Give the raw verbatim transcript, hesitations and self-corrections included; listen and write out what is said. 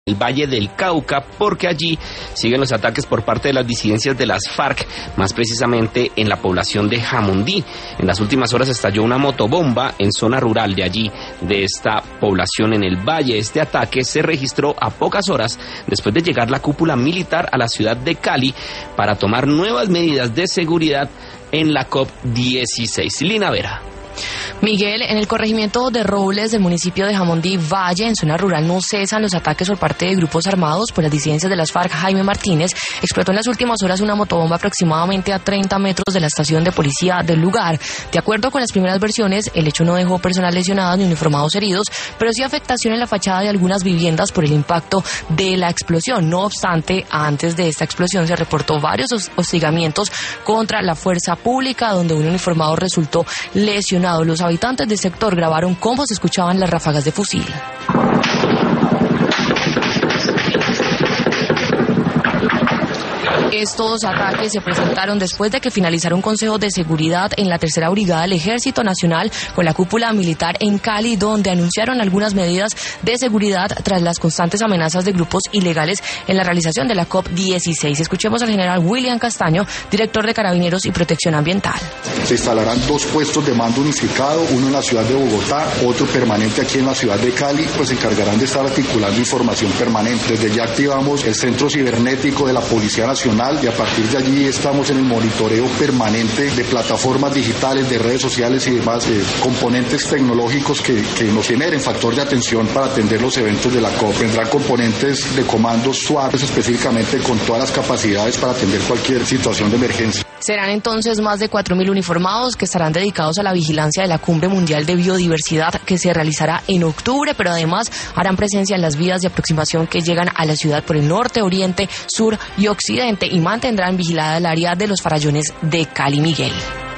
el Valle del Cauca, porque allí siguen los ataques por parte de las disidencias de las FARC, más precisamente en la población de Jamundí. En las últimas horas estalló una motobomba en zona rural de allí, de esta población en el valle. Este ataque se registró a pocas horas después de llegar la cúpula militar a la ciudad de Cali para tomar nuevas medidas de seguridad en la COP dieciséis. Lina Vera. Miguel, en el corregimiento de Robles del municipio de Jamundí Valle, en zona rural, no cesan los ataques por parte de grupos armados por las disidencias de las FARC. Jaime Martínez explotó en las últimas horas una motobomba aproximadamente a treinta metros de la estación de policía del lugar. De acuerdo con las primeras versiones, el hecho no dejó personas lesionadas ni uniformados heridos, pero sí afectación en la fachada de algunas viviendas por el impacto de la explosión. No obstante, antes de esta explosión se reportó varios hostigamientos contra la fuerza pública, donde un uniformado resultó lesionado. Los habitantes del sector grabaron cómo se escuchaban las ráfagas de fusil. Estos ataques se presentaron después de que finalizara un consejo de seguridad en la tercera brigada del Ejército Nacional con la cúpula militar en Cali, donde anunciaron algunas medidas de seguridad tras las constantes amenazas de grupos ilegales en la realización de la COP dieciséis. Escuchemos al general William Castaño, director de Carabineros y Protección Ambiental. Se instalarán dos puestos de mando unificado, uno en la ciudad de Bogotá, otro permanente aquí en la ciudad de Cali, pues se encargarán de estar articulando información permanente. Desde ya activamos el centro cibernético de la Policía Nacional y a partir de allí estamos en el monitoreo permanente de plataformas digitales, de redes sociales y demás eh, componentes tecnológicos que, que nos generen factor de atención para atender los eventos de la COP. Tendrán componentes de comandos SWAT específicamente con todas las capacidades para atender cualquier situación de emergencia. Serán entonces más de cuatro mil uniformados que estarán dedicados a la vigilancia de la Cumbre Mundial de Biodiversidad que se realizará en octubre, pero además harán presencia en las vías de aproximación que llegan a la ciudad por el norte, oriente, sur y occidente y mantendrán vigilada el área de los farallones de Cali. Miguel.